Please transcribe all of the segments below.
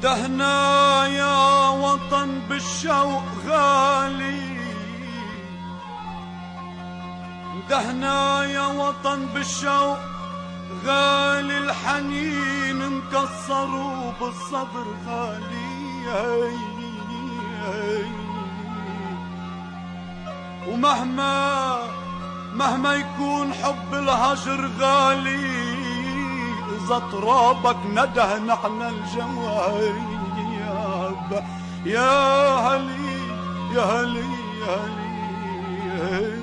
اندهنا يا وطن بالشوق غالي، اندهنا يا وطن بالشوق غالي، الحنين مكسر وبالصبر غالي. ومهما يكون حب الهجر غالي، إذا ترابك نده نحن الجواب. يا هلي يا هلي يا هلي.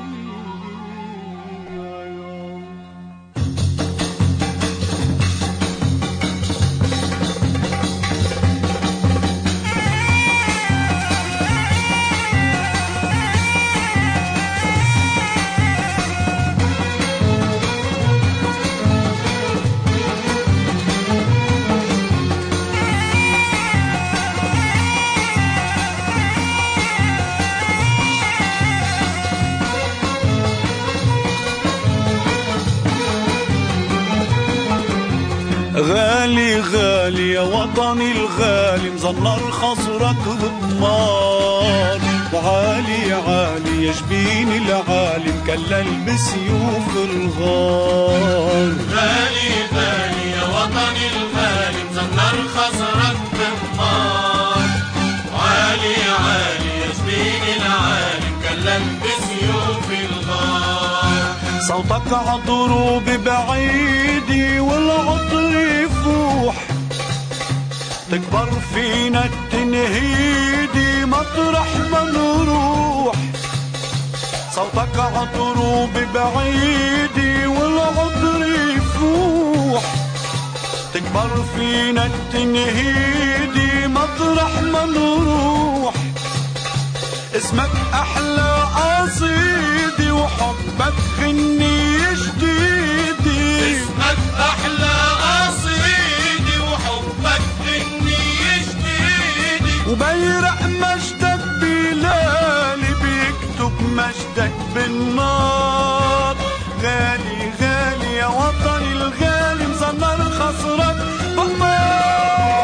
غالي غالي يا وطني الغالي، مزنر خصرك بطمار. وعالي عالي يا جبين العالي، مكلل بسيوف الغار. غالي غالي يا وطني الغالي، مزنر خصرك بطمار. وعالي عالي يا جبين العالي، مكلل بسيوف الغار. صوتك عالضروب بعيدي والعطر يفوح، تكبر فينا التنهيدي مطرح ما نروح. صوتك عالضروب بعيدي والعطر يفوح، تكبر فينا التنهيدي مطرح ما نروح. اسمك أحلى قصيدي وحبك غنية جديدي. اسمك أحلى قصيدي وحبك غنية جديدي. وبيرق مجدك بلالي، بيكتب مجدك بالنار. غالي غالي يا وطني الغالي، مزنر خصرك بطمار.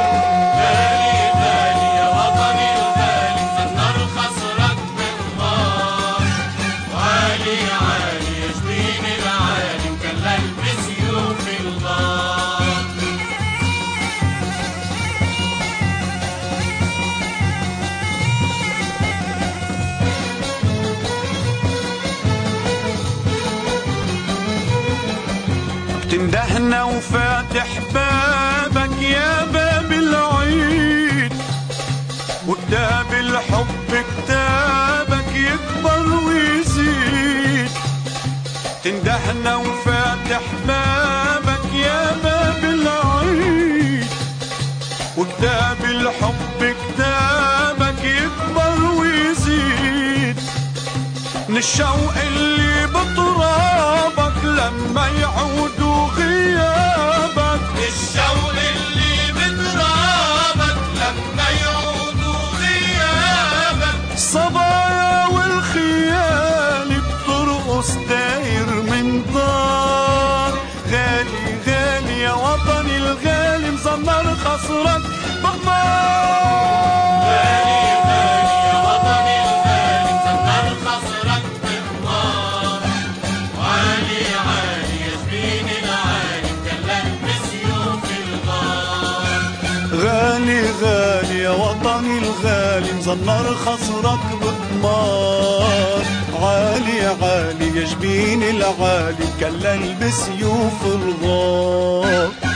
تندهنا وفاتح بابك يا باب العيد، وكتاب الحب كتابك يكبر ويزيد. تندهنا وفاتح بابك يا باب العيد، وكتاب الحب كتابك يكبر ويزيد. من الشوق اللي بترابك لما يعودوا غيابك. الشوق اللي بترابك لما يعودوا غيابك. الصبايا والخيال بترقص داير من دار. غالي غالي يا وطني الغالي، مزنر خصرك بطمار. غالي غالي يا وطني الغالي، مزنر خصرك بطمار. وعالي عالي يا جبين العالي، مكلل بسيوف الغار. غالي غالي يا وطني الغالي، مزنر خصرك بطمار. عالي عالي يا جبين العالي، مكلل بسيوف الغار.